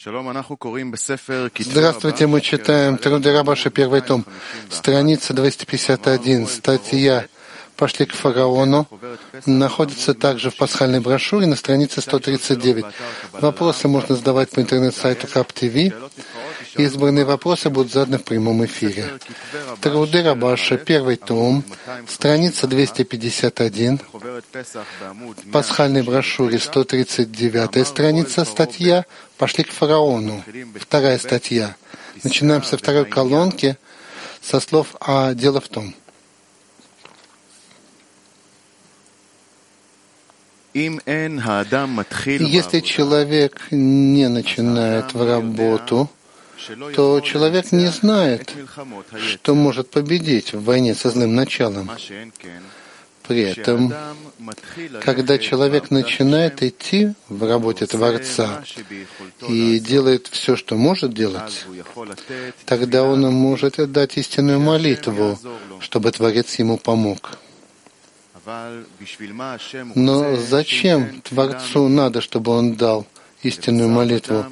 Здравствуйте, мы читаем Труды Рабаша, первый том, страница 251, статья «Пошли к фараону», находится также в пасхальной брошюре на странице 139. Вопросы можно задавать по интернет-сайту КАП-ТВ. Избранные вопросы будут заданы в прямом эфире. Труды Рабаша, первый том, страница 251, в пасхальной брошюре 139 страница, статья «Пошли к фараону», вторая статья. Начинаем со второй колонки, со слов «А дело в том». Если человек не начинает в работу, то человек не знает, что может победить в войне со злым началом. При этом, когда человек начинает идти в работе Творца и делает все, что может делать, тогда он может дать истинную молитву, чтобы Творец ему помог. Но зачем Творцу надо, чтобы он дал истинную молитву?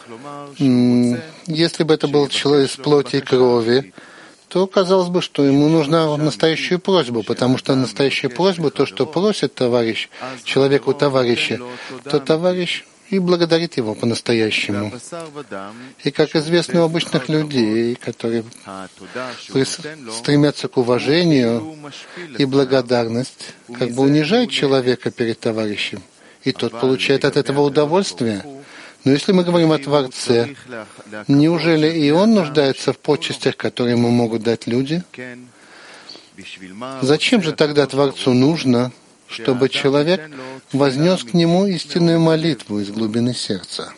Если бы это был человек из плоти и крови, то казалось бы, что ему нужна настоящую просьбу, потому что настоящая просьба, то, что просит товарищ, человеку товарища, то товарищ и благодарит его по-настоящему. И, как известно у обычных людей, которые стремятся к уважению, и благодарность как бы унижает человека перед товарищем, и тот получает от этого удовольствие. Но если мы говорим о Творце, неужели и он нуждается в почестях, которые ему могут дать люди? Зачем же тогда Творцу нужно, чтобы человек вознес к нему истинную молитву из глубины сердца?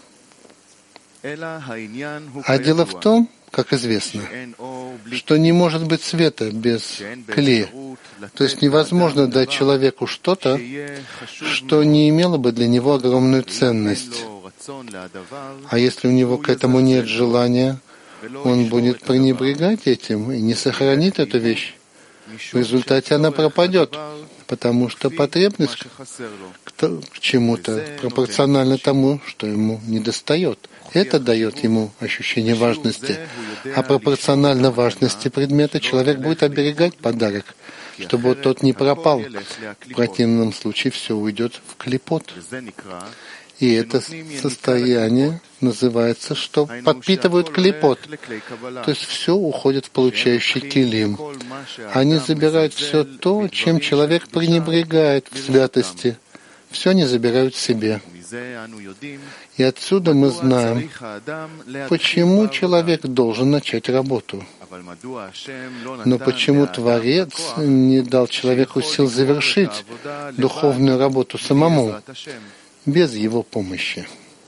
А дело в том, как известно, что не может быть света без кли. То есть невозможно дать человеку что-то, что не имело бы для него огромную ценность. А если у него к этому нет желания, он будет пренебрегать этим и не сохранит эту вещь. В результате она пропадет, потому что потребность к чему-то пропорциональна тому, что ему недостает. Это дает ему ощущение важности. А пропорционально важности предмета человек будет оберегать подарок, чтобы тот не пропал. В противном случае все уйдет в клипот. И это состояние называется, что подпитывают клипот. То есть все уходит в получающий килим. Они забирают все то, чем человек пренебрегает в святости. Все они забирают себе. И отсюда мы знаем, почему человек должен начать работу. Но почему Творец не дал человеку сил завершить духовную работу самому, без его помощи?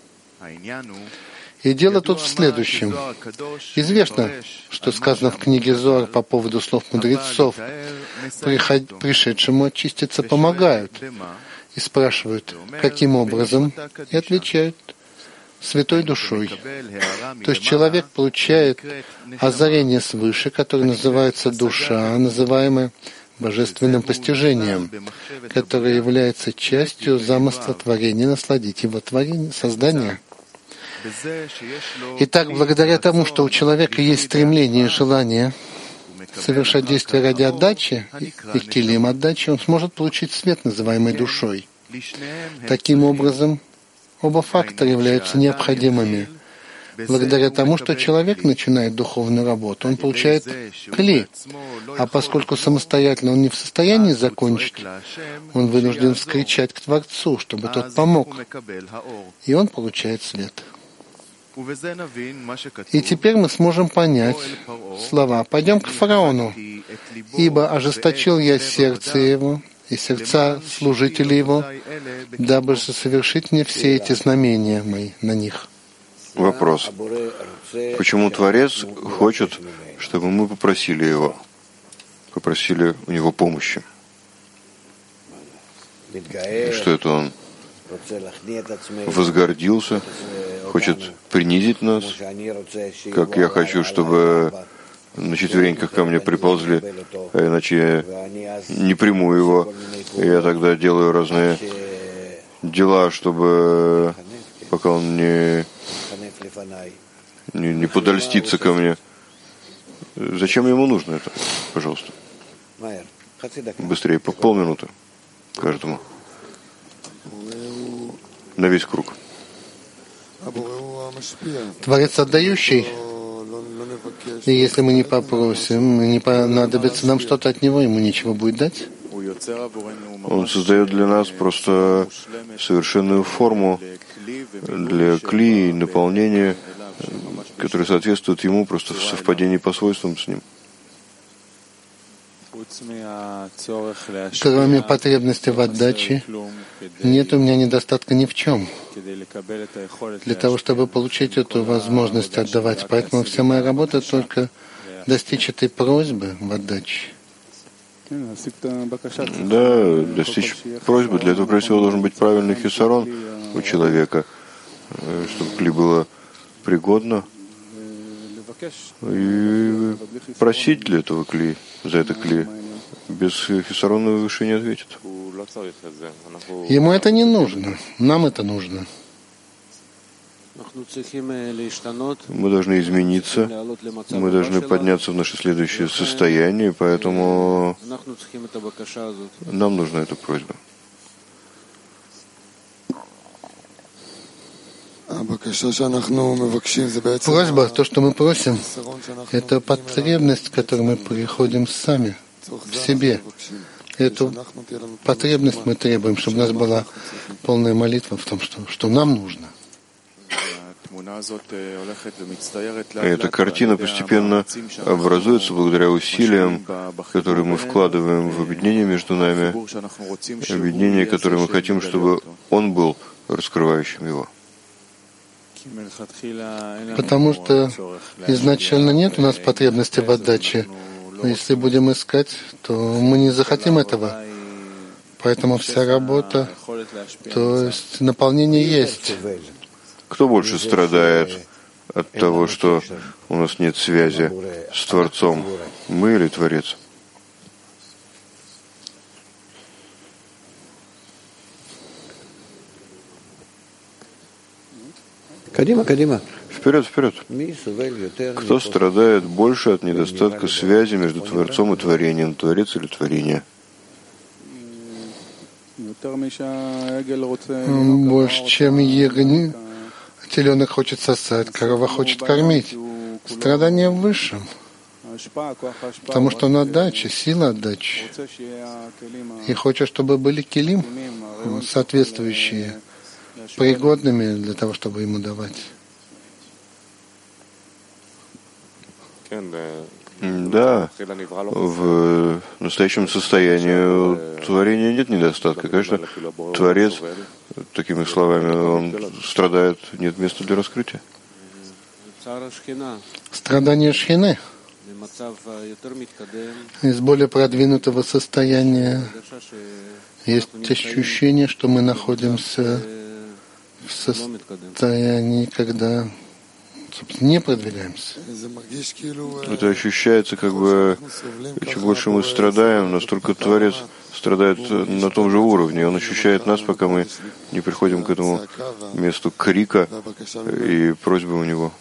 И дело тут в следующем. Известно, что сказано в книге Зоар по поводу слов мудрецов. Пришедшему очиститься помогают. И спрашивают, каким образом? И отвечают, святой душой. То есть человек получает озарение свыше, которое называется душа, называемая божественным постижением, которое является частью замысла творения, насладить его творение, создание. Итак, благодаря тому, что у человека есть стремление и желание совершать действия ради отдачи и килим отдачи, он сможет получить свет, называемый душой. Таким образом, оба фактора являются необходимыми. Благодаря тому, что человек начинает духовную работу, он получает кли. А поскольку самостоятельно он не в состоянии закончить, он вынужден вскричать к Творцу, чтобы тот помог. И он получает свет. И теперь мы сможем понять слова «Пойдем к фараону, ибо ожесточил я сердце его и сердца служителей его, дабы же совершить мне все эти знамения мои на них». Вопрос. Почему Творец хочет, чтобы мы попросили его, попросили у него помощи? Что это он возгордился, хочет принизить нас, как я хочу, чтобы на четвереньках ко мне приползли, а иначе не приму его, и я тогда делаю разные дела, чтобы пока он не не подольститься ко мне. Зачем ему нужно это? Пожалуйста. Быстрее, по полминуты каждому. На весь круг. Творец отдающий. И если мы не попросим, не понадобится нам что-то от него, ему нечего будет дать. Он создает для нас просто совершенную форму для кли и наполнения, которые соответствуют ему просто в совпадении по свойствам с ним. Кроме потребности в отдаче, нет у меня недостатка ни в чем. Для того, чтобы получить эту возможность отдавать. Поэтому вся моя работа только достичь этой просьбы в отдаче. Да, достичь просьбы. Для этого, прежде всего, должен быть правильный хисарон у человека, чтобы кли было пригодно. И просить для этого кли, за это кли. Без хисарона выше не ответит. Ему это не нужно, нам это нужно. Мы должны измениться, мы должны подняться в наше следующее состояние, поэтому нам нужна эта просьба. Просьба, то, что мы просим, это потребность, к которой мы приходим сами, в себе. Эту потребность мы требуем, чтобы у нас была полная молитва в том, что нам нужно. Эта картина постепенно образуется благодаря усилиям, которые мы вкладываем в объединение между нами, объединение, которое мы хотим, чтобы он был раскрывающим его. Потому что изначально нет у нас потребности в отдаче. Но если будем искать, то мы не захотим этого. Поэтому вся работа, то есть наполнение есть. Кто больше страдает от того, что у нас нет связи с Творцом? Мы или Творец? Вперед, вперед. Кто страдает больше от недостатка связи между Творцом и Творением? Творец или Творение? Больше, чем теленок хочет сосать, корова хочет кормить. Страдание в высшем. Потому что он отдача, сила отдачи. И хочет, чтобы были келим, соответствующие, пригодными для того, чтобы ему давать. Да, в настоящем состоянии творения нет недостатка. Конечно, Творец, такими словами, он страдает, нет места для раскрытия. Страдание шхины. Из более продвинутого состояния есть ощущение, что мы находимся в состоянии, когда, собственно, не продвигаемся. Это ощущается, как бы, чем больше мы страдаем, настолько Творец страдает на том же уровне. Он ощущает нас, пока мы не приходим к этому месту крика и просьбы у Него.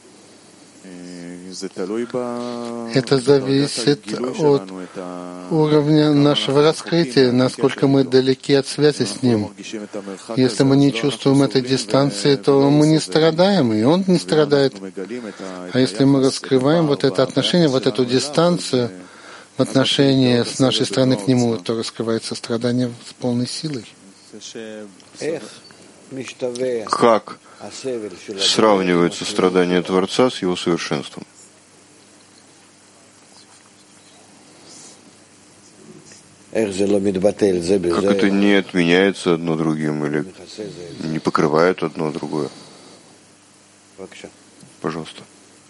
Это зависит от уровня нашего раскрытия, насколько мы далеки от связи с Ним. Если мы не чувствуем этой дистанции, то мы не страдаем, и Он не страдает. А если мы раскрываем вот это отношение, вот эту дистанцию в отношении с нашей стороны к Нему, то раскрывается страдание с полной силой. Как сравнивается страдание Творца с Его совершенством? Как это не отменяется одно другим или не покрывает одно другое? Пожалуйста.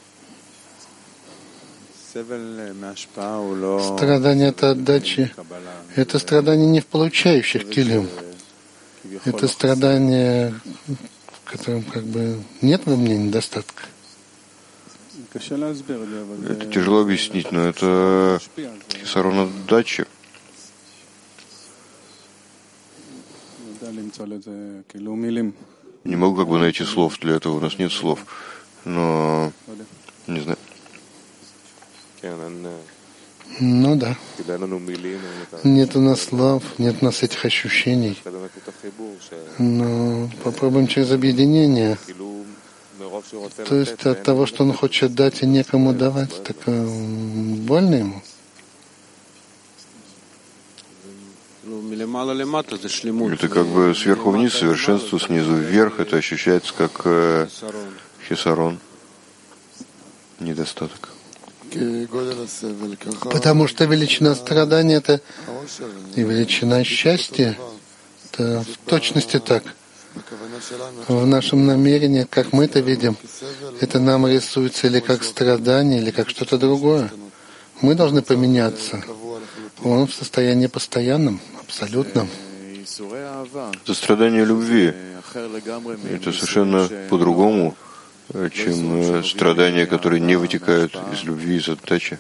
Страдание от отдачи — это страдание не в получающих келим. Это страдание, в котором как бы нет во мне недостатка. Это тяжело объяснить, но это хисарон отдачи. Не могу как бы найти слов для этого, у нас нет слов. Но, не знаю. Ну да. Нет у нас слов, нет у нас этих ощущений. Но попробуем через объединение. То есть от того, что он хочет дать и некому давать, так больно ему. Это как бы сверху вниз совершенство, снизу вверх. Это ощущается как хисарон, недостаток. Потому что величина страдания — это и величина счастья. Это в точности так. В нашем намерении, как мы это видим, это нам рисуется или как страдание, или как что-то другое. Мы должны поменяться. Он в состоянии постоянном, абсолютном. Это страдание любви. Это совершенно по-другому, чем страдания, которые не вытекают из любви, из отдачи.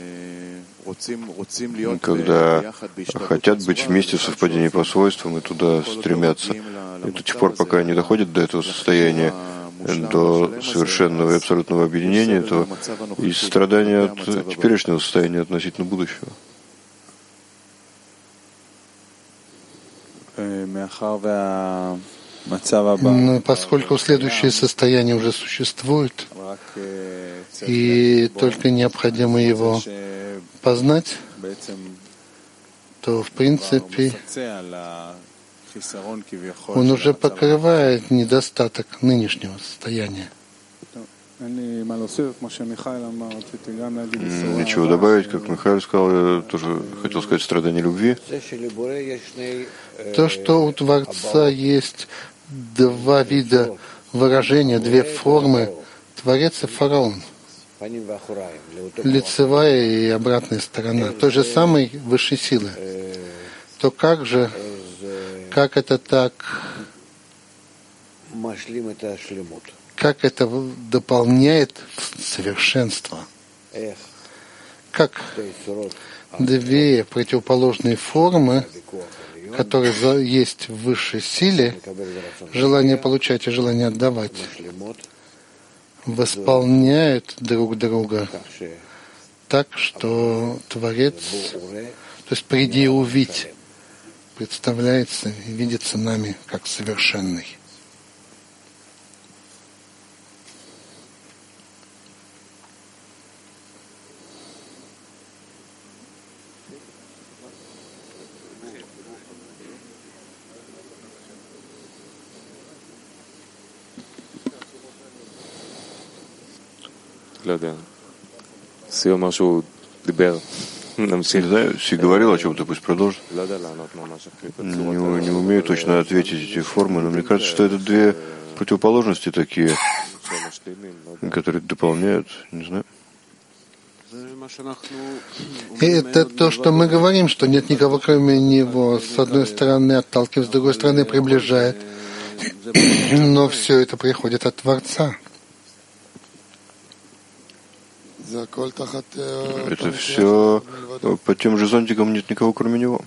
Когда хотят быть вместе в совпадении по свойствам и туда стремятся. И до тех пор, пока не доходят до этого состояния, до совершенного и абсолютного объединения, то из страдания от теперешнего состояния относительно будущего. Но поскольку следующее состояние уже существует, и только необходимо его познать, то в принципе он уже покрывает недостаток нынешнего состояния. Ничего добавить, как Михаил сказал, я тоже хотел сказать страдание любви. То, что у Творца есть два вида выражения, две формы, Творец и фараон, лицевая и обратная сторона, той же самой высшей силы, то как это так, как это дополняет совершенство? Как две противоположные формы, которые есть в высшей силе, желание получать и желание отдавать, восполняют друг друга так, что Творец, то есть приди и увидь, представляется и видится нами как совершенный. Не знаю, Си говорил о чем-то, пусть продолжит. Не умею точно ответить эти формы, но мне кажется, что это две противоположности такие, которые дополняют, не знаю. И это то, что мы говорим, что нет никого, кроме него. С одной стороны отталкивает, с другой стороны приближает. Но все это приходит от Творца. Это все под тем же зонтиком, нет никого, кроме него.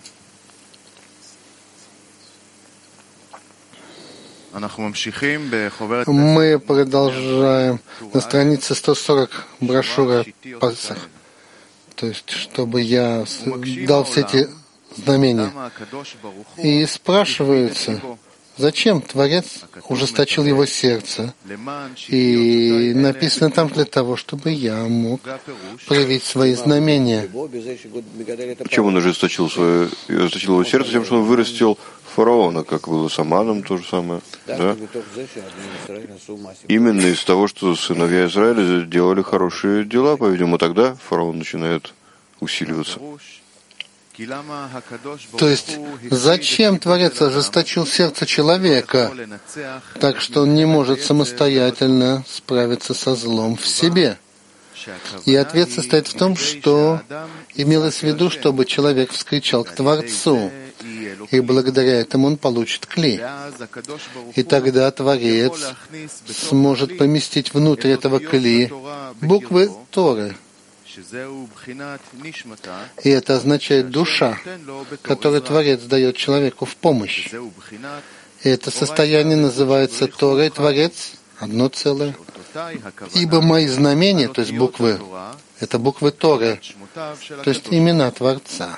Мы продолжаем на странице 140 брошюра Пасах. То есть, чтобы я дал все эти знамения. И спрашиваются, зачем Творец ужесточил его сердце? И написано там для того, чтобы я мог проявить свои знамения. Чем он ожесточил его сердце? Тем, что он вырастил фараона, как было с Аманом, то же самое. Да? Именно из того, что сыновья Израиля делали хорошие дела, по-видимому, тогда фараон начинает усиливаться. То есть, зачем Творец ожесточил сердце человека, так что он не может самостоятельно справиться со злом в себе? И ответ состоит в том, что имелось в виду, чтобы человек вскричал к Творцу, и благодаря этому он получит кли. И тогда Творец сможет поместить внутрь этого кли буквы Торы. И это означает душа, которую Творец дает человеку в помощь. Это состояние называется Торой, Творец, одно целое. Ибо мои знамения, то есть буквы, это буквы Торы, то есть имена Творца.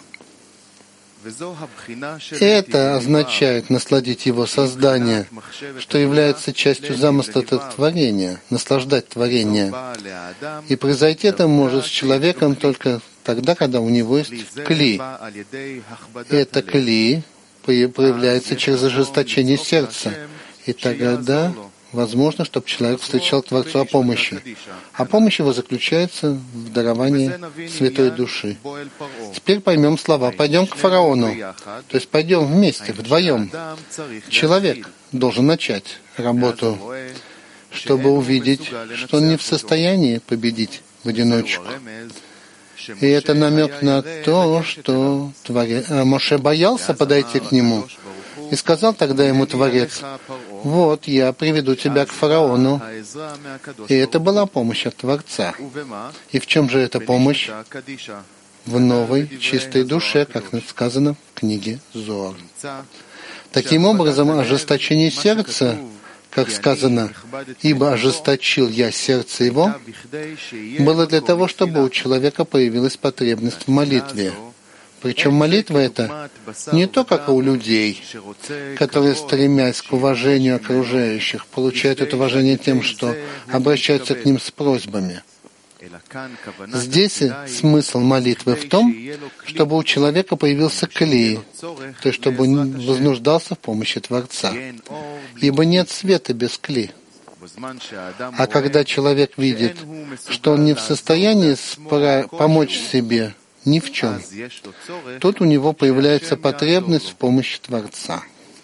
Это означает насладить его создание, что является частью замысла творения, наслаждать творение. И произойти это может с человеком только тогда, когда у него есть кли. И это кли проявляется через ожесточение сердца. И тогда возможно, чтобы человек встречал Творцу о помощи. А помощь его заключается в даровании Святой Души. Теперь поймем слова. Пойдем к фараону. То есть пойдем вместе, вдвоем. Человек должен начать работу, чтобы увидеть, что он не в состоянии победить в одиночку. И это намек на то, что Моше боялся подойти к нему. И сказал тогда ему Творец: «Вот, я приведу тебя к фараону». И это была помощь от Творца. И в чем же эта помощь? В новой, чистой душе, как сказано в книге Зоар. Таким образом, ожесточение сердца, как сказано, «Ибо ожесточил я сердце его», было для того, чтобы у человека появилась потребность в молитве. Причем молитва это не то, как у людей, которые, стремясь к уважению окружающих, получают это уважение тем, что обращаются к ним с просьбами. Здесь смысл молитвы в том, чтобы у человека появился клей, то есть чтобы он вознуждался в помощи Творца. Ибо нет света без клей. А когда человек видит, что он не в состоянии помочь себе ни в чем, тут у него появляется потребность в помощи Творца.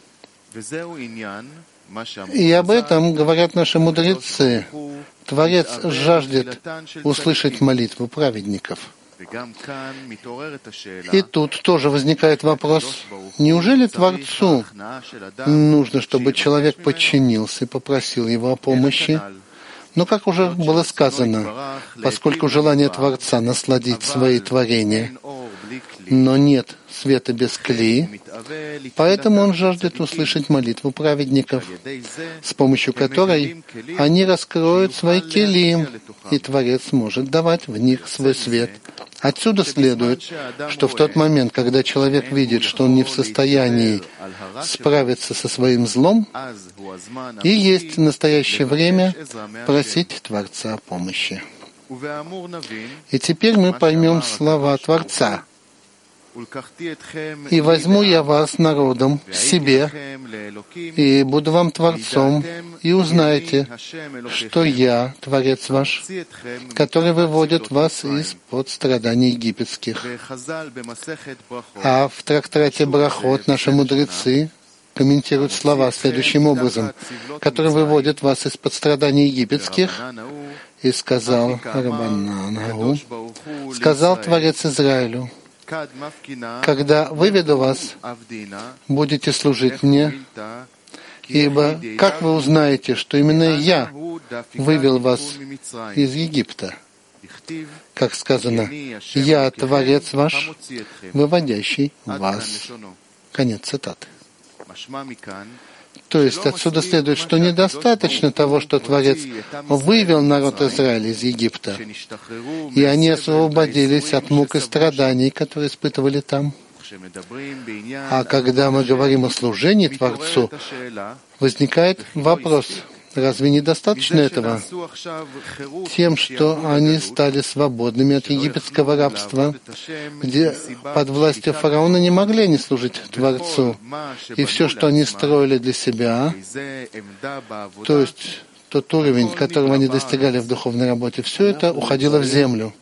И об этом говорят наши мудрецы. Творец жаждет услышать молитву праведников. И тут тоже возникает вопрос, неужели Творцу нужно, чтобы человек подчинился и попросил его о помощи? Но, как уже было сказано, поскольку желание Творца насладить свои творения, но нет света без клеи, поэтому он жаждет услышать молитву праведников, с помощью которой они раскроют свои келим, и Творец может давать в них свой свет. Отсюда следует, что в тот момент, когда человек видит, что он не в состоянии справиться со своим злом, и есть настоящее время просить Творца о помощи. И теперь мы поймем слова Творца. «И возьму я вас народом себе, и буду вам Творцом, и узнаете, что я, Творец ваш, который выводит вас из-под страданий египетских». А в трактате Брахот наши мудрецы комментируют слова следующим образом: «который выводит вас из-под страданий египетских». И сказал Рабанан Гау, сказал Творец Израилю: «Когда выведу вас, будете служить мне, ибо как вы узнаете, что именно я вывел вас из Египта?» Как сказано, «Я Творец ваш, выводящий вас». Конец цитаты. То есть отсюда следует, что недостаточно того, что Творец вывел народ Израиля из Египта, и они освободились от мук и страданий, которые испытывали там. А когда мы говорим о служении Творцу, возникает вопрос: разве недостаточно этого? Тем, что они стали свободными от египетского рабства, где под властью фараона не могли они служить Творцу. И все, что они строили для себя, то есть тот уровень, которого они достигали в духовной работе, все это уходило в землю.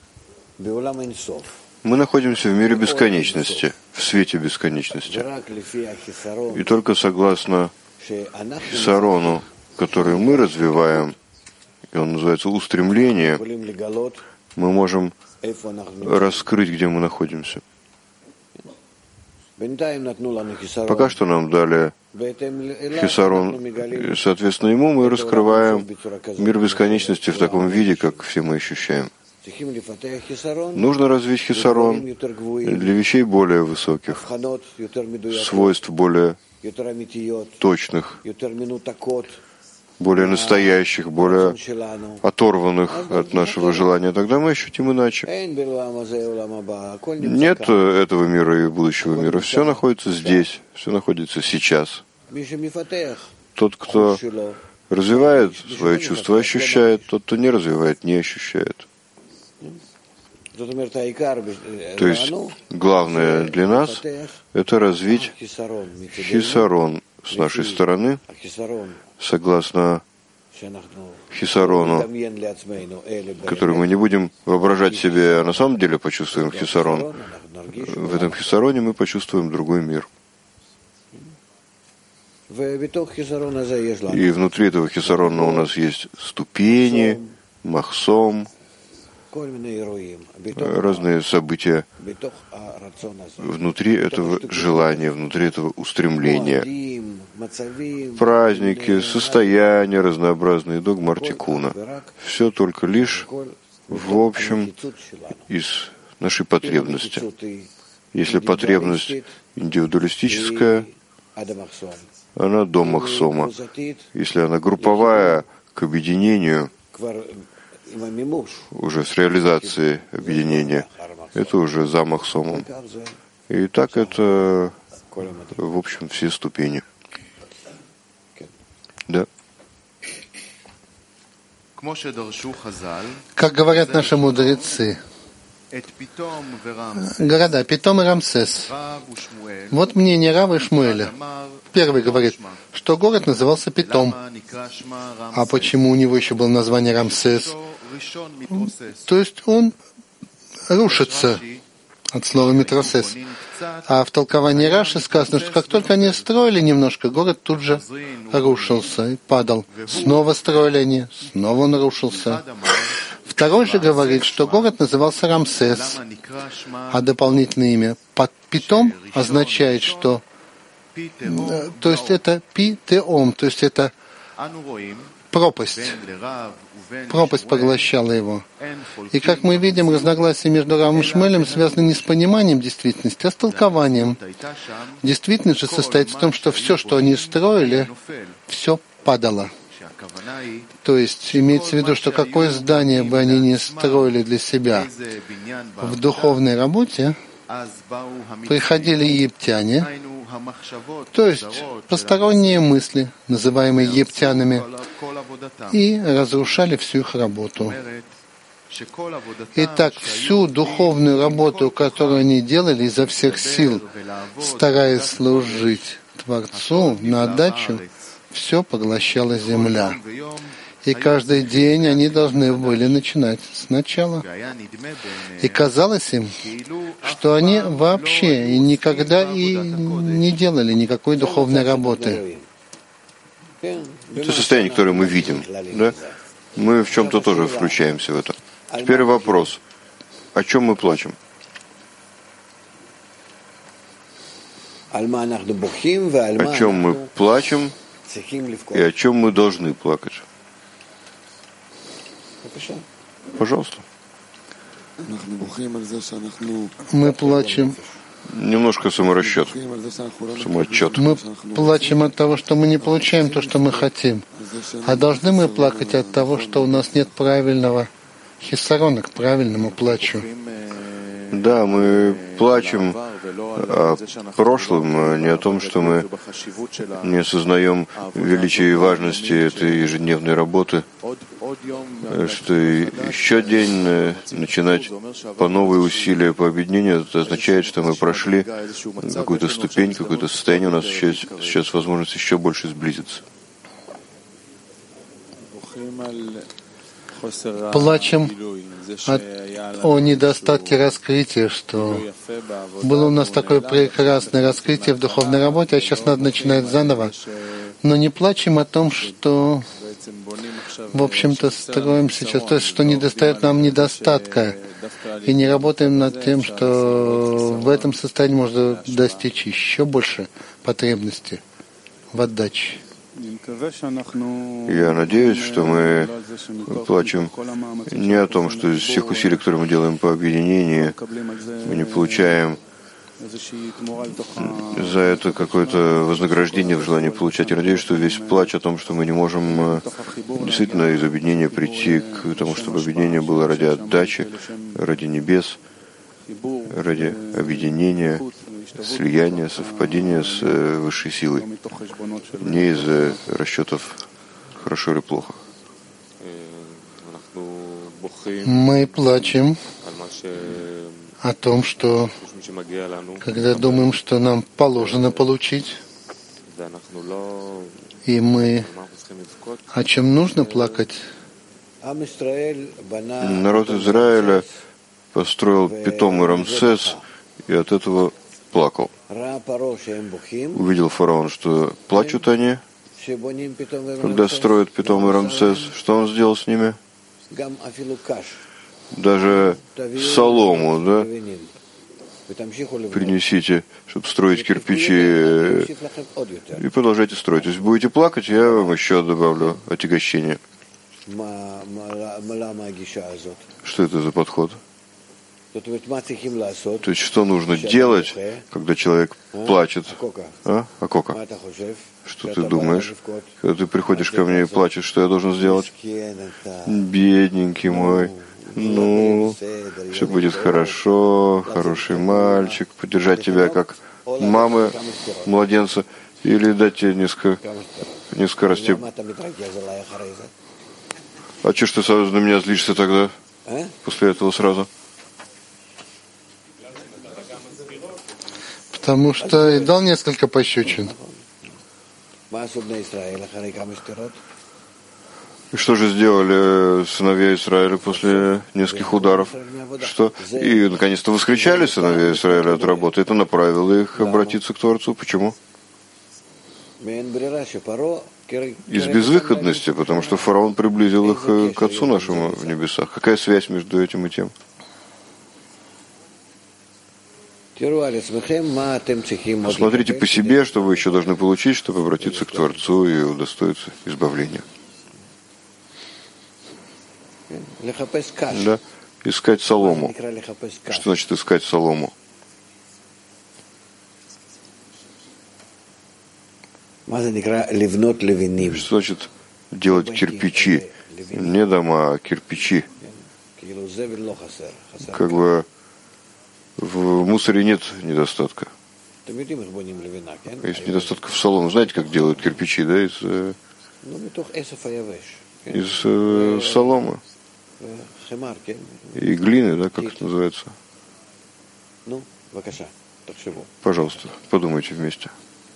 Мы находимся в мире бесконечности, в свете бесконечности. И только согласно Хисарону, который мы развиваем, и он называется устремление, мы можем раскрыть, где мы находимся. Пока что нам дали Хисарон, и, соответственно, ему мы раскрываем мир бесконечности в таком виде, как все мы ощущаем. Нужно развить хисарон для вещей более высоких, свойств более точных, более настоящих, более оторванных от нашего желания. Тогда мы ощутим иначе. Нет этого мира и будущего мира. Все находится здесь, все находится сейчас. Тот, кто развивает свое чувство, ощущает. Тот, кто не развивает, не ощущает. То есть главное для нас – это развить хисарон с нашей стороны, согласно хисарону, который мы не будем воображать себе, а на самом деле почувствуем хисарон. В этом хисароне мы почувствуем другой мир. И внутри этого хисарона у нас есть ступени, махсом, разные события внутри этого желания, внутри этого устремления. Праздники, состояния разнообразные, догмар тикуна. Все только лишь в общем из нашей потребности. Если потребность индивидуалистическая, она до махсома. Если она групповая, к объединению, уже с реализацией объединения, это уже за махсомом. И так это, в общем, все ступени. Да. Как говорят наши мудрецы, города Питом и Рамсес. Вот мнение Рава и Шмуэля. Первый говорит, что город назывался Питом. А почему у него еще было название Рамсес? То есть он рушится от слова «митросес». А в толковании Раши сказано, что как только они строили немножко, город тут же рушился и падал. Снова строили они, снова он рушился. Второй же говорит, что город назывался Рамсес, а дополнительное имя Питом означает, что то есть это Питеом, то есть это пропасть. Пропасть поглощала его. И как мы видим, разногласия между Равом и Шмуэлем связаны не с пониманием действительности, а с толкованием. Действительность же состоит в том, что все, что они строили, все падало. То есть имеется в виду, что какое здание бы они ни строили для себя в духовной работе, приходили египтяне, то есть посторонние мысли, называемые египтянами, и разрушали всю их работу. Итак, всю духовную работу, которую они делали изо всех сил, стараясь служить Творцу на отдачу, все поглощала земля. И каждый день они должны были начинать сначала. И казалось им, что они вообще и никогда и не делали никакой духовной работы. Это состояние, которое мы видим. Да? Мы в чем-то тоже включаемся в это. Теперь вопрос. О чем мы плачем? О чем мы плачем и о чем мы должны плакать? Пожалуйста. Мы плачем. Немножко саморасчет, самоотчет. Мы плачем от того, что мы не получаем то, что мы хотим. А должны мы плакать от того, что у нас нет правильного хисарона, к правильному плачу. Да, мы плачем о прошлом, не о том, что мы не осознаем величия и важности этой ежедневной работы, что еще день начинать по новой усилия по объединению, это означает, что мы прошли какую-то ступень, какое-то состояние, у нас сейчас возможность еще больше сблизиться. Плачем о недостатке раскрытия, что было у нас такое прекрасное раскрытие в духовной работе, а сейчас надо начинать заново. Но не плачем о том, что, в общем-то, строим сейчас, то есть, что недостает нам недостатка, и не работаем над тем, что в этом состоянии можно достичь еще больше потребности в отдаче. Я надеюсь, что мы плачем не о том, что из всех усилий, которые мы делаем по объединению, мы не получаем за это какое-то вознаграждение в желании получать. Я надеюсь, что весь плач о том, что мы не можем действительно из объединения прийти к тому, чтобы объединение было ради отдачи, ради небес, ради объединения, слияния, совпадения с высшей силой, не из расчетов хорошо или плохо. Мы плачем о том, что когда думаем, что нам положено получить, и мы о чем нужно плакать. Народ Израиля построил питом и Рамсес, и от этого плакал. Увидел фараон, что плачут они, когда строят питом и Рамсес. Что он сделал с ними? Даже солому, да? Принесите, чтобы строить кирпичи, и продолжайте строить. То есть будете плакать, я вам еще добавлю отягощение. Что это за подход? То есть что нужно делать, когда человек плачет? А Кока? Что ты думаешь? Когда ты приходишь ко мне и плачешь, что я должен сделать? Бедненький мой. Ну, все будет хорошо, хороший мальчик, поддержать тебя как мамы младенца, или дать тебе несколько раз тебе. А че ж ты сразу на меня злишься тогда? После этого сразу? Потому что и дал несколько пощечин. И что же сделали сыновья Израиля после нескольких ударов? Что? И наконец-то воскричали сыновья Израиля от работы. Это направило их обратиться к Творцу. Почему? Из безвыходности, потому что фараон приблизил их к Отцу нашему в небесах. Какая связь между этим и тем? Посмотрите по себе, что вы еще должны получить, чтобы обратиться к Творцу и удостоиться избавления. Да, искать солому. Что значит искать солому? Что значит делать кирпичи? Не дома, а кирпичи. Как бы в мусоре нет недостатка. Есть недостатка в соломе. Знаете, как делают кирпичи, да, из соломы и глины, да, как это называется? Пожалуйста, подумайте вместе.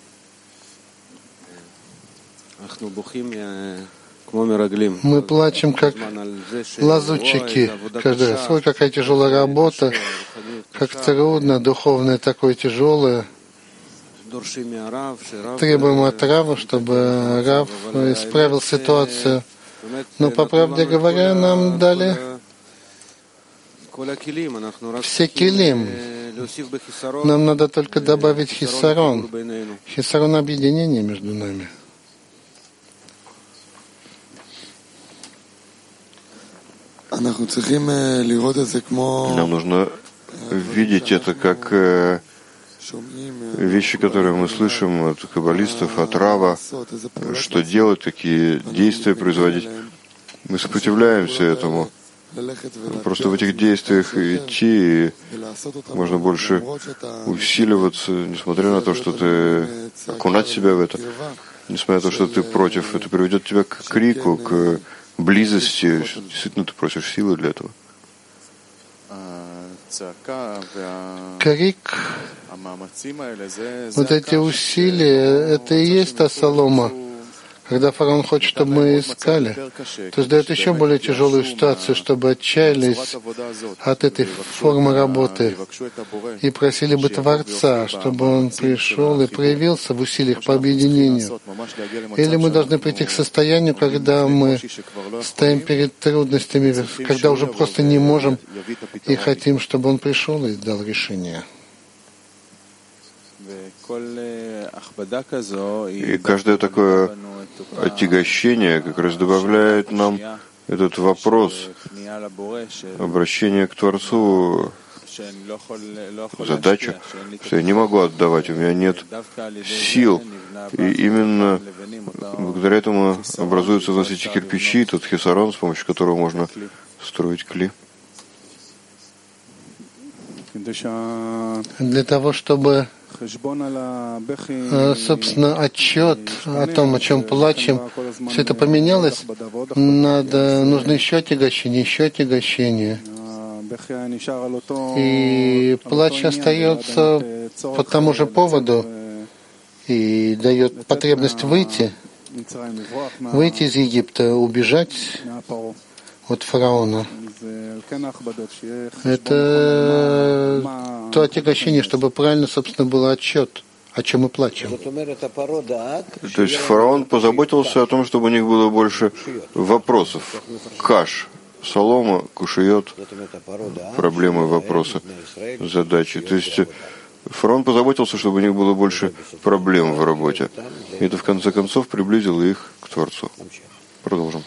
Мы плачем, как лазутчики, каждый раз. Ой, какая тяжелая работа, как трудно, духовное такое тяжелое. Требуем от Рава, чтобы Рав исправил ситуацию. Но, по правде говоря, нам дали все килим. Нам надо только добавить хисарон. Хисарон объединения между нами. Нам нужно видеть это как вещи, которые мы слышим от каббалистов, от Рава, что делать, какие действия производить. Мы сопротивляемся этому. Просто в этих действиях идти, и можно больше усиливаться, несмотря на то, что ты окунать себя в это, несмотря на то, что ты против. Это приведет тебя к крику, к близости. Действительно, ты просишь силы для этого. Крик, вот эти усилия, это и есть та солома. Когда фараон хочет, чтобы мы искали, то создает еще более тяжелую ситуацию, чтобы отчаялись от этой формы работы и просили бы Творца, чтобы он пришел и проявился в усилиях по объединению. Или мы должны прийти к состоянию, когда мы стоим перед трудностями, когда уже просто не можем и хотим, чтобы он пришел и дал решение. И каждое такое отягощение как раз добавляет нам этот вопрос, обращение к Творцу, задача, что я не могу отдавать, у меня нет сил. И именно благодаря этому образуются у нас эти кирпичи, тот хисарон, с помощью которого можно строить кли. Для того, чтобы, собственно, отчет о том, о чем плачем, все это поменялось, нужно еще отягощение. И плач остается по тому же поводу и дает потребность выйти из Египта, убежать от фараона. Это то отягощение, чтобы правильно, собственно, был отчет, о чем мы плачем. То есть фараон позаботился о том, чтобы у них было больше вопросов. Каш, солома, кушает, проблемы, вопросы, задачи. То есть фараон позаботился, чтобы у них было больше проблем в работе. И это в конце концов приблизило их к Творцу. Продолжим.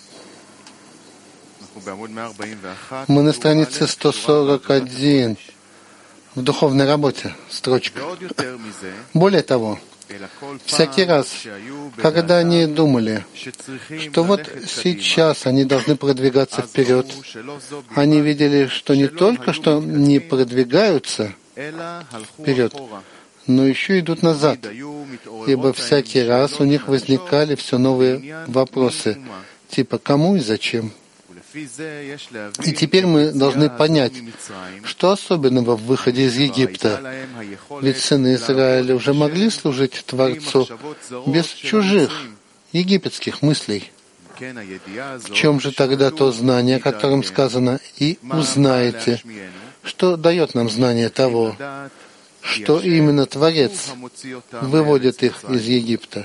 Мы на странице 141 в духовной работе, строчка. Более того, всякий раз, когда они думали, что вот сейчас они должны продвигаться вперед, они видели, что не только что не продвигаются вперед, но еще идут назад, ибо всякий раз у них возникали все новые вопросы, типа «кому и зачем?». И теперь мы должны понять, что особенного в выходе из Египта. Ведь сыны Израиля уже могли служить Творцу без чужих египетских мыслей. В чем же тогда то знание, о котором сказано «и узнаете», что дает нам знание того, что именно Творец выводит их из Египта?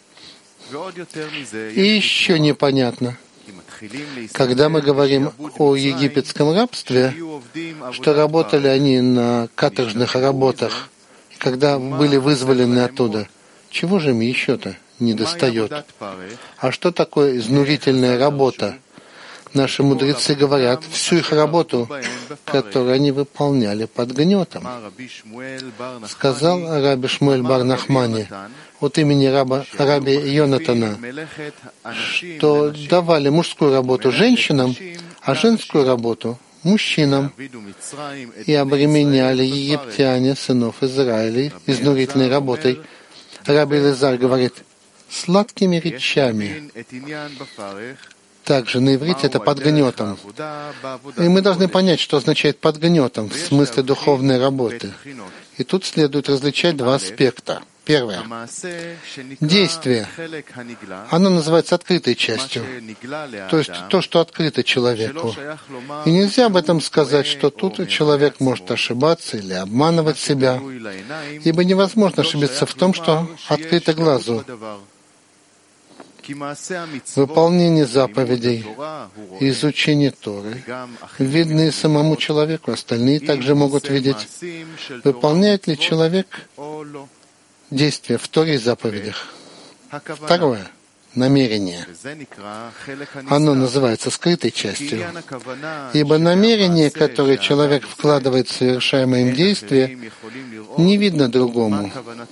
И еще непонятно, когда мы говорим о египетском рабстве, что работали они на каторжных работах, и когда были вызволены оттуда, чего же им еще-то недостает? А что такое изнурительная работа? Наши мудрецы говорят всю их работу, которую они выполняли под гнетом. Сказал Раби Шмуэль бар Нахмани от имени Раби Йонатана, что давали мужскую работу женщинам, а женскую работу мужчинам, и обременяли египтяне сынов Израиля изнурительной работой. Раби Элазар говорит, сладкими речами. Также на иврите это под гнетом. И мы должны понять, что означает под гнетом в смысле духовной работы. И тут следует различать два аспекта. Первое. Действие. Оно называется открытой частью. То есть то, что открыто человеку. И нельзя об этом сказать, что тут человек может ошибаться или обманывать себя. Ибо невозможно ошибиться в том, что открыто глазу. Выполнение заповедей и изучение Торы видны самому человеку, остальные также могут видеть, выполняет ли человек действия в Торе и заповедях. Второе. Намерение. Оно называется скрытой частью, ибо намерение, которое человек вкладывает в совершаемое им действие, не видно другому.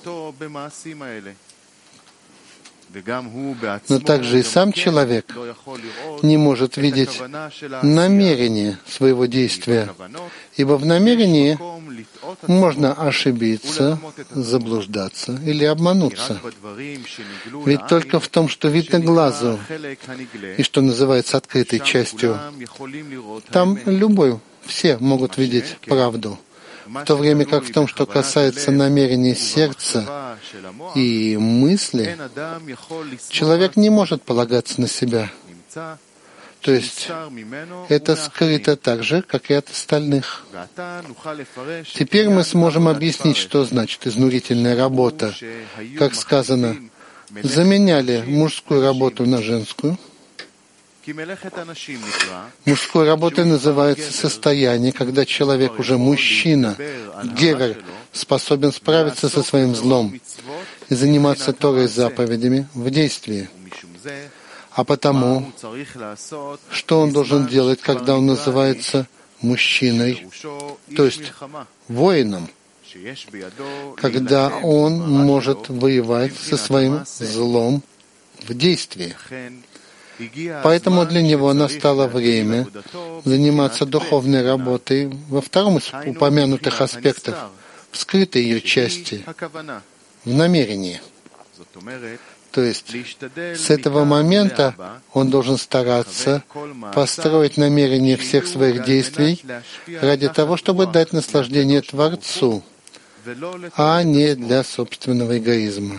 Но также и сам человек не может видеть намерение своего действия, ибо в намерении можно ошибиться, заблуждаться или обмануться. Ведь только в том, что видно глазу, и что называется открытой частью, там все могут видеть правду. В то время как в том, что касается намерений сердца и мысли, человек не может полагаться на себя. То есть это скрыто так же, как и от остальных. Теперь мы сможем объяснить, что значит изнурительная работа. Как сказано, заменяли мужскую работу на женскую, Мужской работой называется состояние, когда человек уже мужчина, гевер, способен справиться со своим злом и заниматься Торой заповедями в действии. А потому, что он должен делать, когда он называется мужчиной, то есть воином, когда он может воевать со своим злом в действии. Поэтому для него настало время заниматься духовной работой во втором из упомянутых аспектов, в скрытой ее части, в намерении. То есть с этого момента он должен стараться построить намерение всех своих действий ради того, чтобы дать наслаждение Творцу, а не для собственного эгоизма.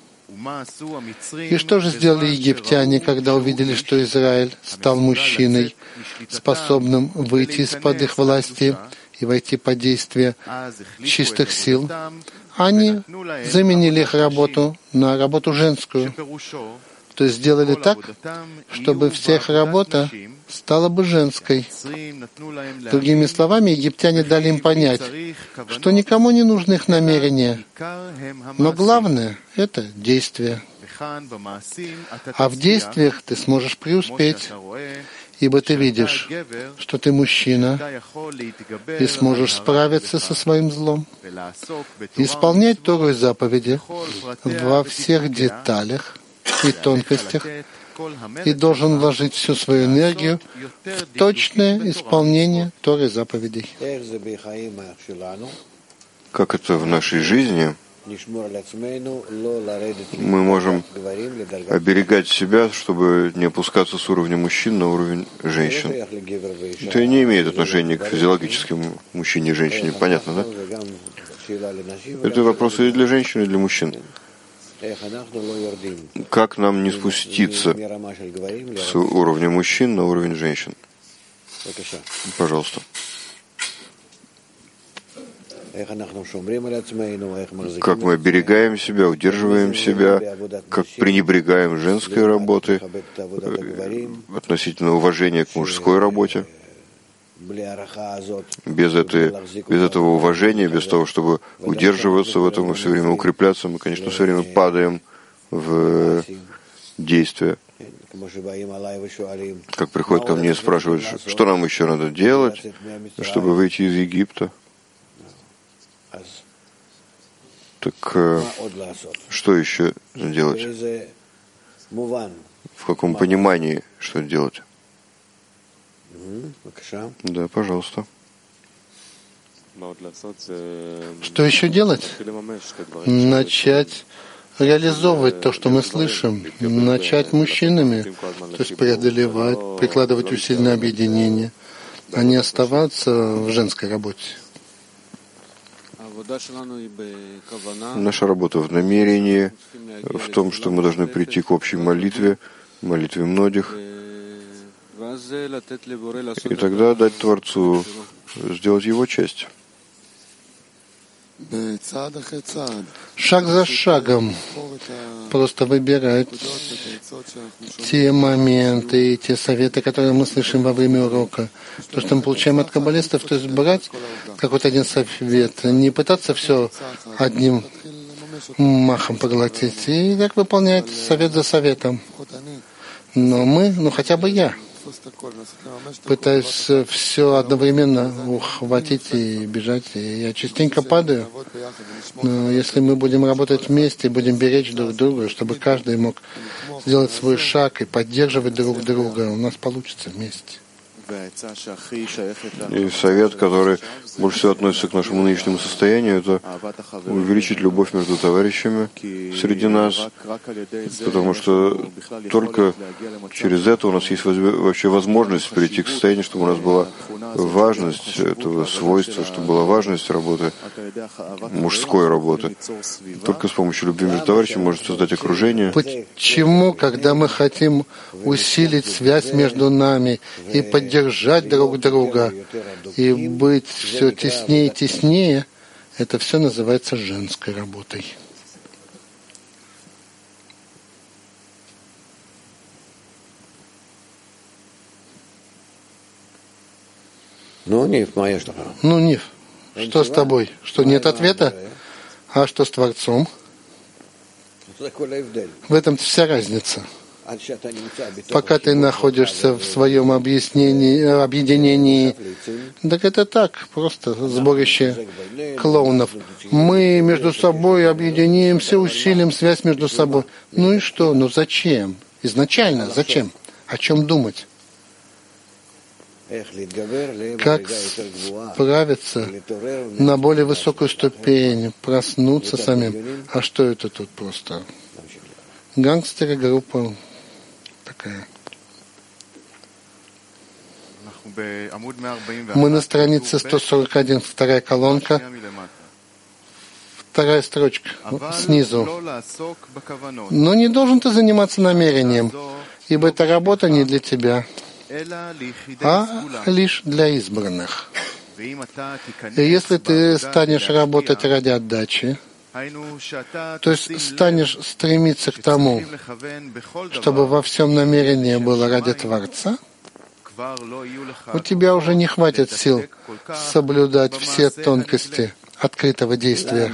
И что же сделали египтяне, когда увидели, что Израиль стал мужчиной, способным выйти из-под их власти и войти под действие чистых сил? Они заменили их работу на работу женскую, то есть сделали так, чтобы вся их работа стала бы женской. Другими словами, египтяне дали им понять, что никому не нужны их намерения, но главное — это действие. А в действиях ты сможешь преуспеть, ибо ты видишь, что ты мужчина, и сможешь справиться со своим злом, исполнять Тору и заповеди во всех деталях и тонкостях, и должен вложить всю свою энергию в точное исполнение Торы и заповедей. Как это в нашей жизни? Мы можем оберегать себя, чтобы не опускаться с уровня мужчин на уровень женщин. Это не имеет отношения к физиологическим мужчине и женщине, понятно, да? Это вопросы и для женщин, и для мужчин. Как нам не спуститься с уровня мужчин на уровень женщин? Пожалуйста. Как мы оберегаем себя, удерживаем себя, как пренебрегаем женской работой относительно уважения к мужской работе. Без этого уважения, без того, чтобы удерживаться в этом и все время укрепляться, мы, конечно, все время падаем в действие. Как приходят ко мне и спрашивают, что нам еще надо делать, чтобы выйти из Египта. Так что еще делать? В каком понимании, что делать? Да, пожалуйста. Что еще делать? Начать реализовывать то, что мы слышим, начать мужчинами, то есть преодолевать, прикладывать усилия на объединение, а не оставаться в женской работе. Наша работа в намерении, в том, что мы должны прийти к общей молитве многих, и тогда дать Творцу сделать его часть. Шаг за шагом просто выбирать те моменты и те советы, которые мы слышим во время урока. То, что мы получаем от каббалистов, то есть брать какой-то один совет, не пытаться все одним махом поглотить, и так выполнять совет за советом. Но хотя бы я пытаюсь все одновременно ухватить и бежать. И я частенько падаю. Но если мы будем работать вместе, будем беречь друг друга, чтобы каждый мог сделать свой шаг и поддерживать друг друга, у нас получится вместе. И совет, который больше всего относится к нашему нынешнему состоянию, это увеличить любовь между товарищами среди нас, потому что только через это у нас есть вообще возможность прийти к состоянию, чтобы у нас была важность этого свойства, чтобы была важность работы, мужской работы. Только с помощью любви между товарищами можно создать окружение. Почему, когда мы хотим усилить связь между нами и поддержать друг друга и быть все теснее и теснее, это все называется женской работой. Ну, Ниф, что с тобой? Что нет ответа? А что с Творцом? В этом вся разница. Пока ты находишься в своем объединении, так это так, просто сборище клоунов. Мы между собой объединимся, усилим связь между собой. Ну и что? Ну зачем? Изначально зачем? О чем думать? Как справиться на более высокую ступень, проснуться самим. А что это тут просто? Гангстеры, группа такая. Мы на странице 141, вторая колонка, вторая строчка снизу. Но не должен ты заниматься намерением, ибо эта работа не для тебя, а лишь для избранных. И если ты станешь работать ради отдачи, то есть станешь стремиться к тому, чтобы во всем намерение было ради Творца, у тебя уже не хватит сил соблюдать все тонкости открытого действия.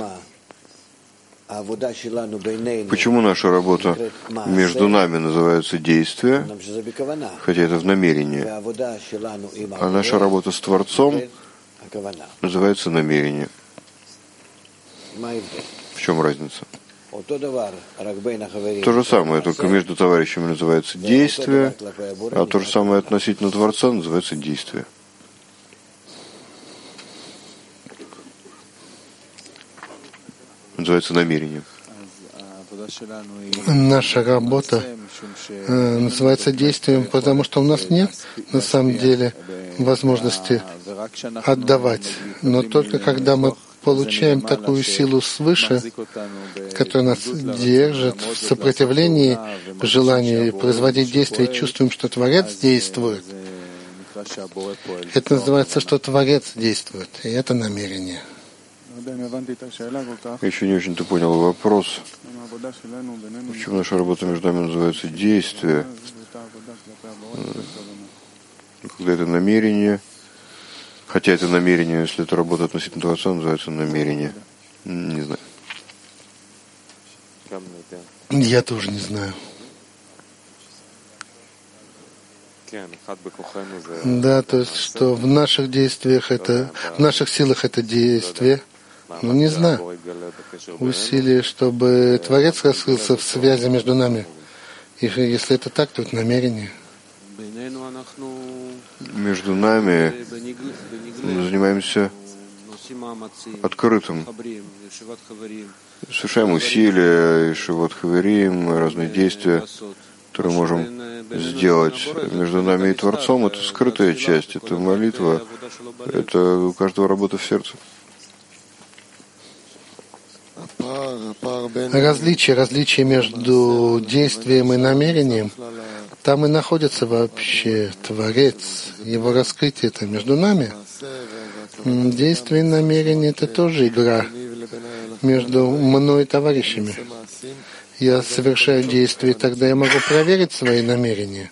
Почему наша работа между нами называется действие, хотя это в намерении, а наша работа с Творцом называется намерение? В чем разница? То же самое, только между товарищами называется действие, а то же самое относительно Творца называется действие. Называется намерение. Наша работа называется действием, потому что у нас нет на самом деле возможности отдавать. Но только когда мы получаем такую силу свыше, которая нас держит в сопротивлении желанию производить действия, и чувствуем, что Творец действует, это называется, что Творец действует, и это намерение. Я еще не очень-то понял вопрос. Почему наша работа между нами называется действие? Когда это намерение, хотя это намерение, если это работа относительно Творца, называется намерение. Не знаю. Я тоже не знаю. Да, то есть, что в наших действиях это, в наших силах это действие, но не знаю. Усилие, чтобы Творец раскрылся в связи между нами. И если это так, то это намерение. Между нами мы занимаемся открытым. Совершаем усилия, Ешивот Хаверим, разные действия, которые можем сделать между нами и Творцом. Это скрытая часть, это молитва, это у каждого работа в сердце. Различие между действием и намерением, там и находится вообще Творец, его раскрытие это между нами. Действие и намерение это тоже игра между мной и товарищами. Я совершаю действие, тогда я могу проверить свои намерения.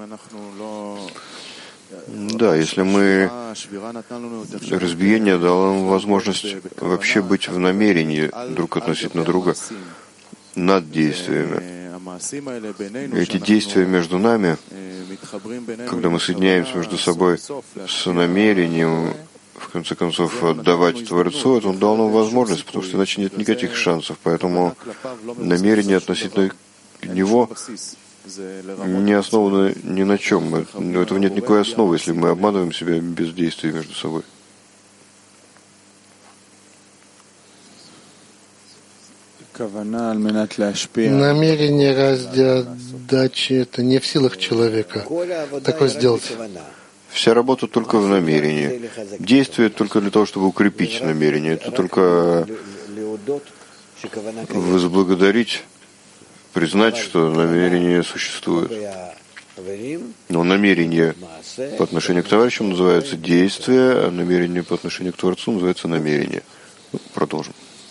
Да, если мы разбиение дало нам возможность вообще быть в намерении друг относительно друга над действиями. Эти действия между нами, когда мы соединяемся между собой с намерением, в конце концов, отдавать Творцу, это он дал нам возможность, потому что иначе нет никаких шансов. Поэтому намерение относительно Него не основано ни на чем. У этого нет никакой основы, если мы обманываем себя без действий между собой. Намерение ради отдачи это не в силах человека такое сделать. Вся работа только в намерении. Действие только для того, чтобы укрепить намерение. Это только возблагодарить, признать, что намерение существует. Но намерение по отношению к товарищам называется действие, а намерение по отношению к Творцу называется намерение. Продолжим.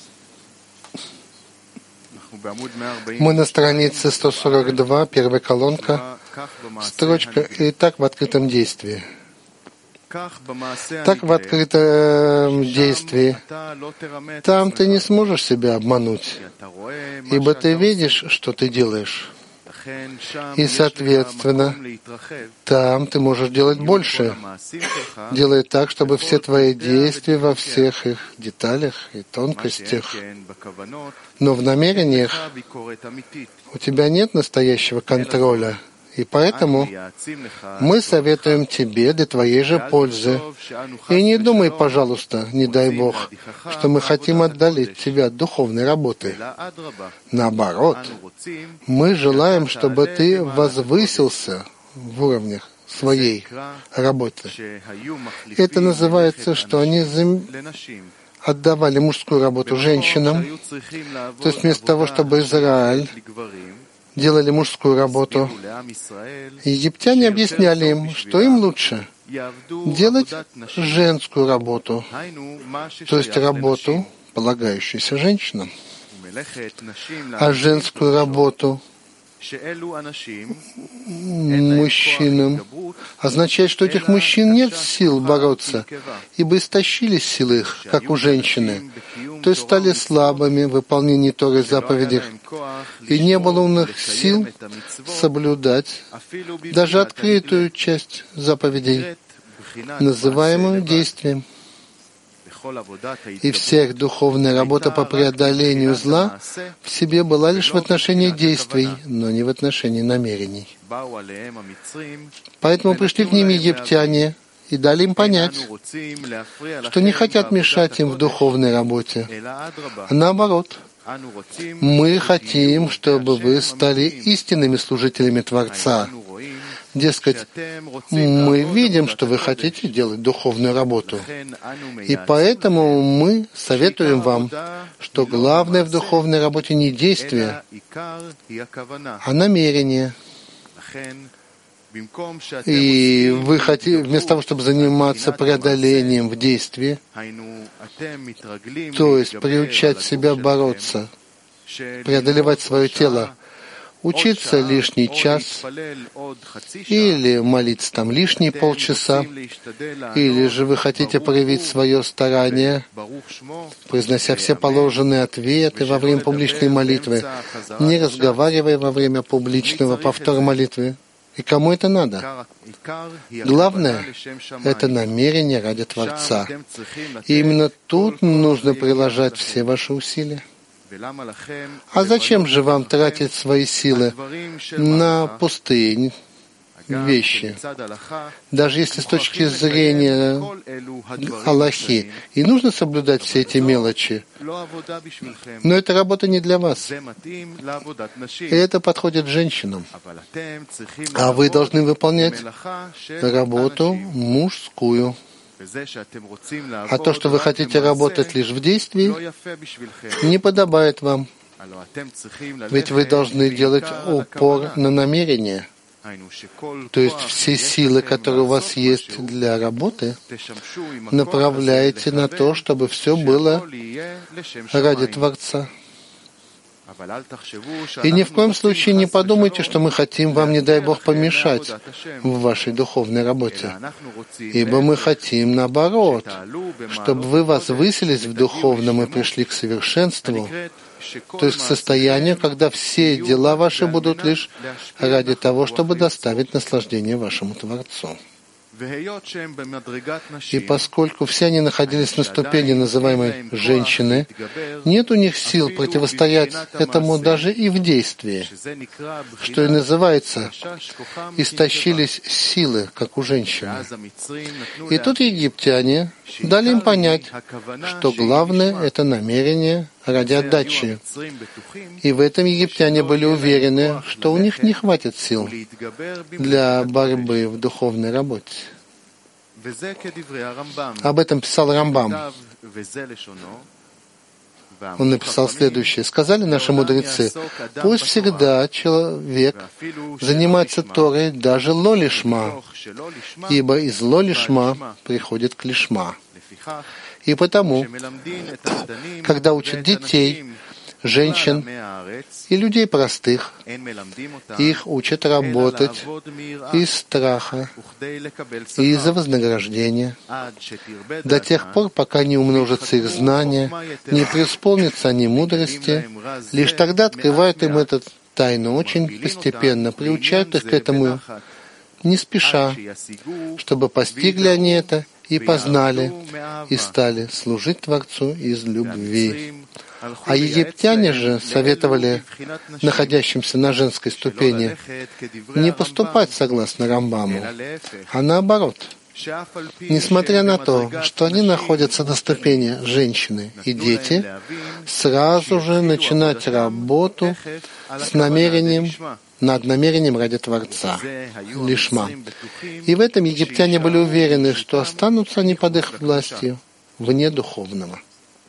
Мы на странице 142, первая колонка, строчка «И так в открытом действии». Так в открытом действии. Там ты не сможешь себя обмануть, ибо ты видишь, что ты делаешь. И, соответственно, там ты можешь делать больше, делая так, чтобы все твои действия во всех их деталях и тонкостях. Но в намерениях у тебя нет настоящего контроля, и поэтому мы советуем тебе для твоей же пользы. И не думай, пожалуйста, не дай Бог, что мы хотим отдалить тебя от духовной работы. Наоборот, мы желаем, чтобы ты возвысился в уровнях своей работы. Это называется, что они отдавали мужскую работу женщинам. То есть вместо того, чтобы Израиль делали мужскую работу, египтяне объясняли им, что им лучше делать женскую работу, то есть работу, полагающуюся женщинам. А женскую работу мужчинам означает, что у этих мужчин нет сил бороться, ибо истощились силы их, как у женщины, то есть стали слабыми в выполнении Торы заповедей, и не было у них сил соблюдать даже открытую часть заповедей, называемую действием. И вся их духовная работа по преодолению зла в себе была лишь в отношении действий, но не в отношении намерений. Поэтому пришли к ним египтяне и дали им понять, что не хотят мешать им в духовной работе, а наоборот, мы хотим, чтобы вы стали истинными служителями Творца. Дескать, мы видим, что вы хотите делать духовную работу. И поэтому мы советуем вам, что главное в духовной работе не действие, а намерение. И вы хотите, вместо того, чтобы заниматься преодолением в действии, то есть приучать себя бороться, преодолевать свое тело, учиться лишний час, или молиться там лишние полчаса, или же вы хотите проявить свое старание, произнося все положенные ответы во время публичной молитвы, не разговаривая во время публичного повтора молитвы. И кому это надо? Главное — это намерение ради Творца. И именно тут нужно приложить все ваши усилия. А зачем же вам тратить свои силы на пустые вещи? Даже если с точки зрения Аллахи и нужно соблюдать все эти мелочи, но эта работа не для вас. И это подходит женщинам. А вы должны выполнять работу мужскую. А то, что вы хотите работать лишь в действии, не подобает вам. Ведь вы должны делать упор на намерение. То есть все силы, которые у вас есть для работы, направляйте на то, чтобы все было ради Творца. И ни в коем случае не подумайте, что мы хотим вам, не дай Бог, помешать в вашей духовной работе. Ибо мы хотим наоборот, чтобы вы возвысились в духовном и пришли к совершенству, то есть к состоянию, когда все дела ваши будут лишь ради того, чтобы доставить наслаждение вашему Творцу. И поскольку все они находились на ступени, называемой «женщины», нет у них сил противостоять этому даже и в действии, что и называется «истощились силы, как у женщины». И тут египтяне дали им понять, что главное — это намерение ради отдачи. И в этом египтяне были уверены, что у них не хватит сил для борьбы в духовной работе. Об этом писал Рамбам. Он написал следующее. Сказали наши мудрецы: пусть всегда человек занимается Торой даже ло-лишма, ибо из ло-лишма приходит к лишма. И потому, когда учат детей, женщин и людей простых. Их учат работать из страха и из-за вознаграждения до тех пор, пока не умножатся их знания, не преисполнятся они мудрости. Лишь тогда открывают им эту тайну очень постепенно, приучают их к этому не спеша, чтобы постигли они это и познали, и стали служить Творцу из любви. А египтяне же советовали находящимся на женской ступени не поступать согласно Рамбаму, а наоборот. Несмотря на то, что они находятся на ступени женщины и дети, сразу же начинать работу с намерением, над намерением ради Творца, лишма. И в этом египтяне были уверены, что останутся они под их властью, вне духовного.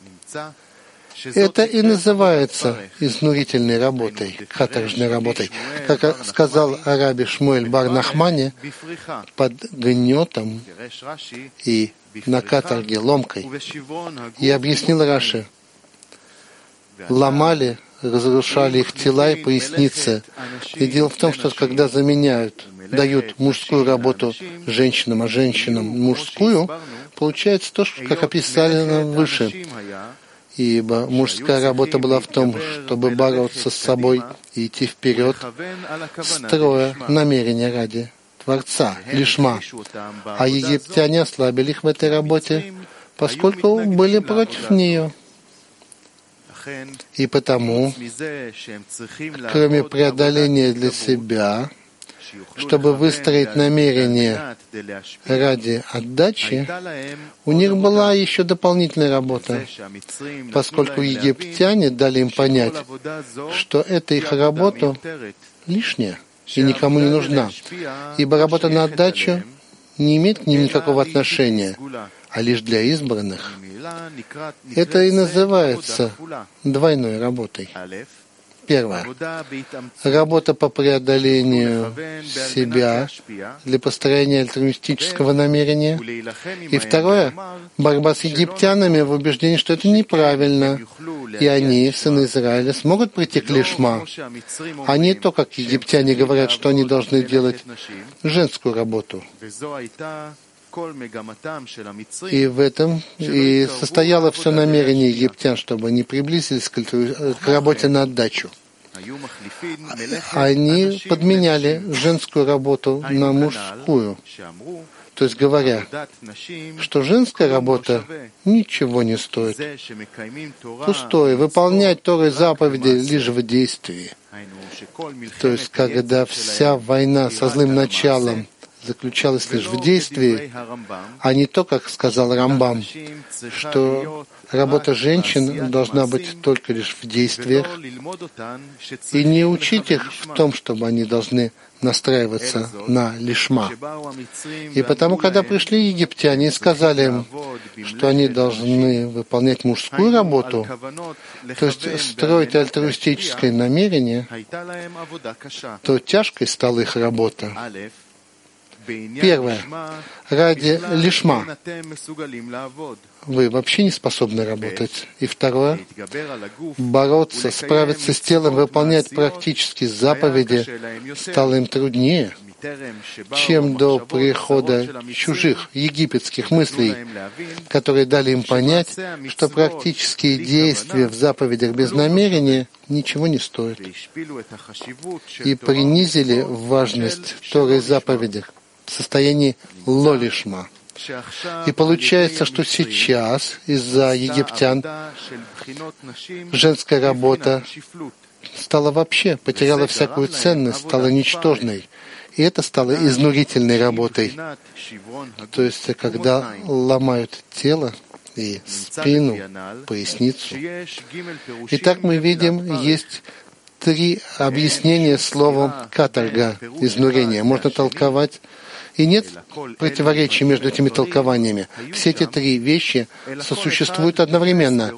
Это и называется изнурительной работой, каторжной работой. Как сказал Раби Шмуэль бар Нахмани, под гнетом и на каторге ломкой. И объяснил Раши, ломали, разрушали их тела и поясницы. И дело в том, что когда дают мужскую работу женщинам, а женщинам мужскую, получается то, как описали нам выше. Ибо мужская работа была в том, чтобы бороться с собой и идти вперед, строя намерения ради Творца, лишма. А египтяне ослабили их в этой работе, поскольку были против нее. И потому, кроме преодоления для себя, чтобы выстроить намерение ради отдачи, у них была еще дополнительная работа, поскольку египтяне дали им понять, что эта их работа лишняя и никому не нужна, ибо работа на отдачу не имеет к ним никакого отношения, а лишь для избранных. Это и называется двойной работой. Первое. Работа по преодолению себя для построения альтруистического намерения. И второе. Борьба с египтянами в убеждении, что это неправильно. И они, сыны Израиля, смогут прийти к лишма. А не то, как египтяне говорят, что они должны делать женскую работу. И в этом и состояло все намерение египтян, чтобы они приблизились к работе на отдачу. Они подменяли женскую работу на мужскую. То есть говоря, что женская работа ничего не стоит. Пустое, выполнять Тору и заповеди лишь в действии. То есть когда вся война со злым началом заключалась лишь в действии, а не то, как сказал Рамбам, что работа женщин должна быть только лишь в действиях, и не учить их в том, чтобы они должны настраиваться на лишма. И потому, когда пришли египтяне и сказали им, что они должны выполнять мужскую работу, то есть строить альтруистическое намерение, то тяжкой стала их работа. Первое. Ради лишма вы вообще не способны работать. И второе. Бороться, справиться с телом, выполнять практически заповеди стало им труднее, чем до прихода чужих египетских мыслей, которые дали им понять, что практические действия в заповедях без намерения ничего не стоят, и принизили важность Торы и заповедях в состоянии лолишма. И получается, что сейчас из-за египтян женская работа стала вообще, потеряла всякую ценность, стала ничтожной. И это стало изнурительной работой. То есть, когда ломают тело и спину, поясницу. Итак, мы видим, есть 3 объяснения словом «каторга», изнурение. Можно толковать, и нет противоречий между этими толкованиями. Все эти 3 вещи сосуществуют одновременно.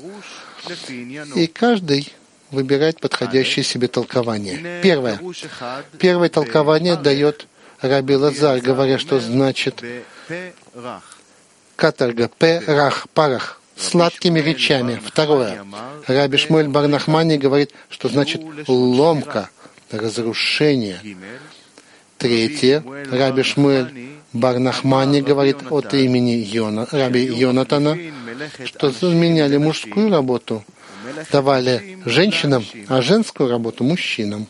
И каждый выбирает подходящее себе толкование. Первое толкование дает Раби Лазар, говоря, что значит каторга, парах, сладкими речами. Второе. Раби Шмуэль бар Нахмани говорит, что значит ломка, разрушение. Третье. Раби Шмуэль бар Нахмани говорит от имени Раби Йонатана, что заменяли мужскую работу, давали женщинам, а женскую работу мужчинам.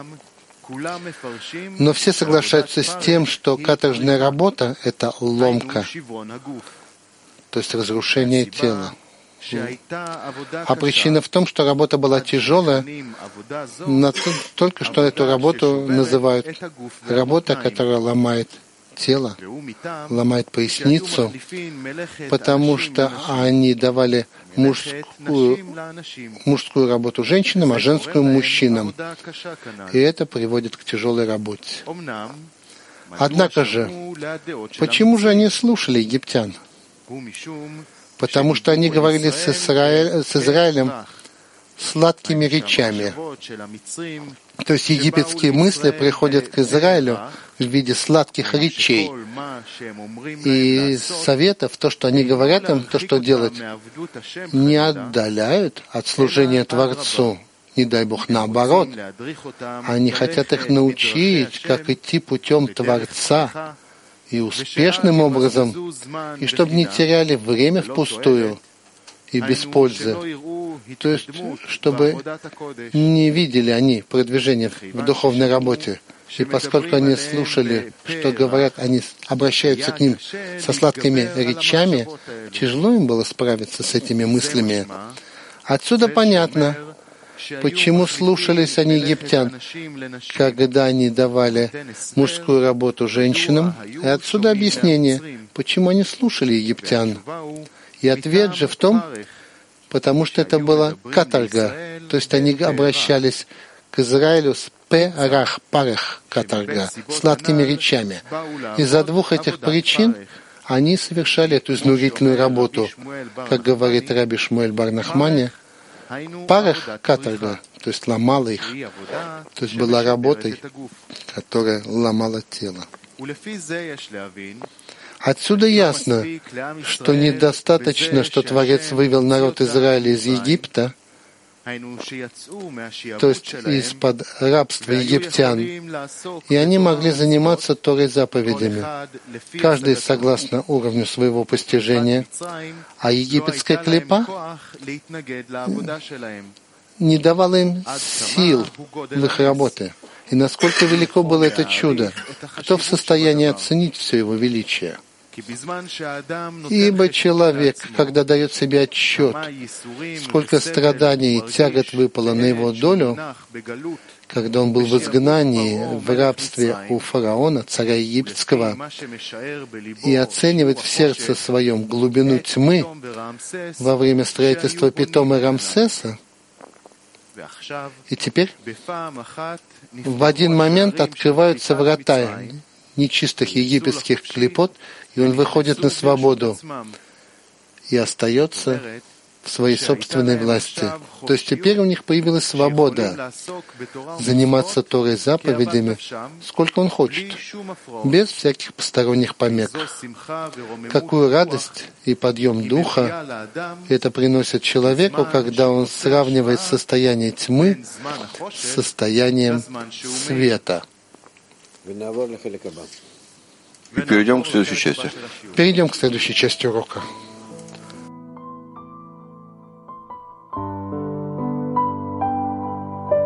Но все соглашаются с тем, что каторжная работа — это ломка, то есть разрушение тела. А причина в том, что работа была тяжелая, только что эту работу называют работа, которая ломает тело, ломает поясницу, потому что они давали мужскую работу женщинам, а женскую мужчинам. И это приводит к тяжелой работе. Однако же, почему же они слушали египтян? Потому что они говорили с Израилем сладкими речами. То есть египетские мысли приходят к Израилю в виде сладких речей. И советов, то, что они говорят им, то, что делать, не отдаляют от служения Творцу. Не дай Бог, наоборот. Они хотят их научить, как идти путем Творца и успешным образом, и чтобы не теряли время впустую и без пользы. То есть, чтобы не видели они продвижения в духовной работе. И поскольку они слушали, что говорят, они обращаются к ним со сладкими речами, тяжело им было справиться с этими мыслями. Отсюда понятно, почему слушались они египтян, когда они давали мужскую работу женщинам. И отсюда объяснение, почему они слушали египтян. И ответ же в том, потому что это была каторга, то есть они обращались к Израилю с перах, парах каторга, сладкими речами. Из-за двух этих причин они совершали эту изнурительную работу, как говорит Раби Шмуэль бар Нахмани. Парах каторга, то есть ломала их, то есть была работой, которая ломала тело. Отсюда ясно, что недостаточно, что Творец вывел народ Израиля из Египта, то есть из-под рабства египтян, и они могли заниматься Торой заповедями, каждый согласно уровню своего постижения, а египетская клипа не давала им сил в их работе. И насколько велико было это чудо, кто в состоянии оценить все его величие? Ибо человек, когда дает себе отчет, сколько страданий и тягот выпало на его долю, когда он был в изгнании, в рабстве у фараона, царя египетского, и оценивает в сердце своем глубину тьмы во время строительства Питома Рамсеса, и теперь в один момент открываются врата нечистых египетских клипот, и он выходит на свободу и остается в своей собственной власти. То есть теперь у них появилась свобода заниматься Торой заповедями, сколько он хочет, без всяких посторонних помех. Какую радость и подъем духа это приносит человеку, когда он сравнивает состояние тьмы с состоянием света. И перейдем к следующей части. Перейдем к следующей части урока.